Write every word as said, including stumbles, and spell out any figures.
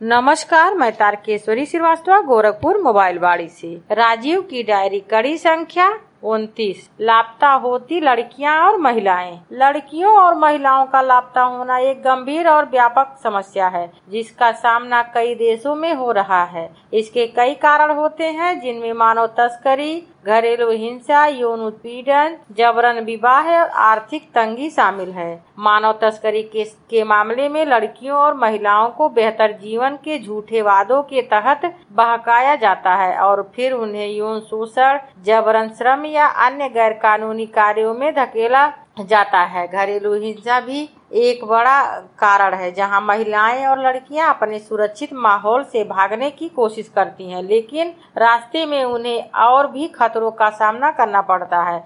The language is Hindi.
नमस्कार, मैं तारकेश्वरी श्रीवास्तव गोरखपुर मोबाइल वाड़ी से। राजीव की डायरी कड़ी संख्या उनतीस। लापता होती लड़कियां और महिलाएं। लड़कियों और महिलाओं का लापता होना एक गंभीर और व्यापक समस्या है जिसका सामना कई देशों में हो रहा है। इसके कई कारण होते हैं जिनमें मानव तस्करी, घरेलू हिंसा, यौन उत्पीड़न, जबरन विवाह और आर्थिक तंगी शामिल है। मानव तस्करी के, के मामले में लड़कियों और महिलाओं को बेहतर जीवन के झूठे वादों के तहत बहकाया जाता है और फिर उन्हें यौन शोषण, जबरन श्रम या अन्य गैर कानूनी कार्यों में धकेला जाता है। घरेलू हिंसा भी एक बड़ा कारण है जहां महिलाएं और लड़कियां अपने सुरक्षित माहौल से भागने की कोशिश करती हैं, लेकिन रास्ते में उन्हें और भी खतरों का सामना करना पड़ता है।